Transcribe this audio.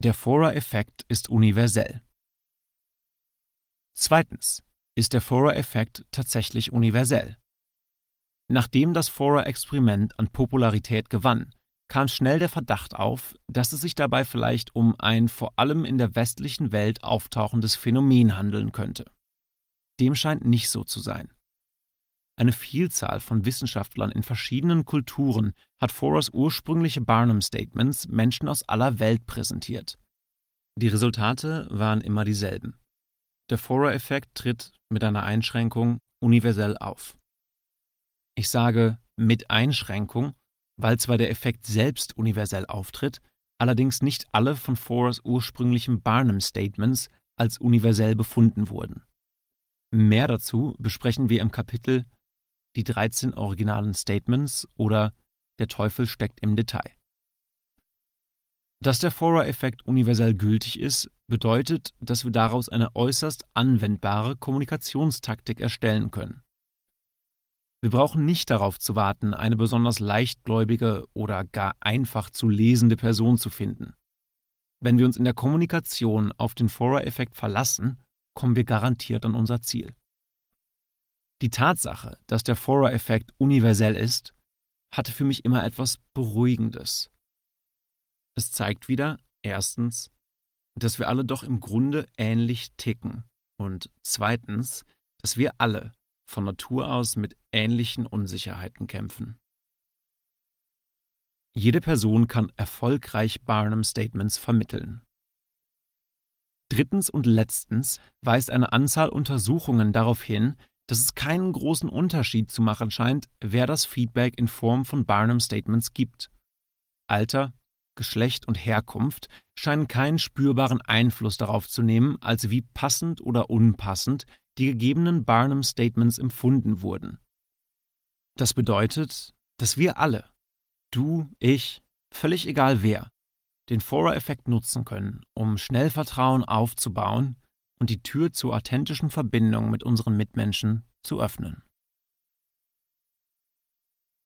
Der Forer-Effekt ist universell. Zweitens. Ist der Forer-Effekt tatsächlich universell? Nachdem das Forer-Experiment an Popularität gewann, kam schnell der Verdacht auf, dass es sich dabei vielleicht um ein vor allem in der westlichen Welt auftauchendes Phänomen handeln könnte. Dem scheint nicht so zu sein. Eine Vielzahl von Wissenschaftlern in verschiedenen Kulturen hat Forers ursprüngliche Barnum-Statements Menschen aus aller Welt präsentiert. Die Resultate waren immer dieselben. Der Forer-Effekt tritt mit einer Einschränkung universell auf. Ich sage mit Einschränkung, weil zwar der Effekt selbst universell auftritt, allerdings nicht alle von Forers ursprünglichen Barnum-Statements als universell befunden wurden. Mehr dazu besprechen wir im Kapitel Die 13 originalen Statements oder Der Teufel steckt im Detail. Dass der Forer-Effekt universell gültig ist, bedeutet, dass wir daraus eine äußerst anwendbare Kommunikationstaktik erstellen können. Wir brauchen nicht darauf zu warten, eine besonders leichtgläubige oder gar einfach zu lesende Person zu finden. Wenn wir uns in der Kommunikation auf den Forer-Effekt verlassen, kommen wir garantiert an unser Ziel. Die Tatsache, dass der Forer-Effekt universell ist, hatte für mich immer etwas Beruhigendes. Es zeigt wieder, erstens, dass wir alle doch im Grunde ähnlich ticken und zweitens, dass wir alle von Natur aus mit ähnlichen Unsicherheiten kämpfen. Jede Person kann erfolgreich Barnum-Statements vermitteln. Drittens und letztens weist eine Anzahl Untersuchungen darauf hin, dass es keinen großen Unterschied zu machen scheint, wer das Feedback in Form von Barnum-Statements gibt. Alter, Geschlecht und Herkunft scheinen keinen spürbaren Einfluss darauf zu nehmen, als wie passend oder unpassend die gegebenen Barnum-Statements empfunden wurden. Das bedeutet, dass wir alle, du, ich, völlig egal wer, den Forer-Effekt nutzen können, um schnell Vertrauen aufzubauen und die Tür zur authentischen Verbindung mit unseren Mitmenschen zu öffnen.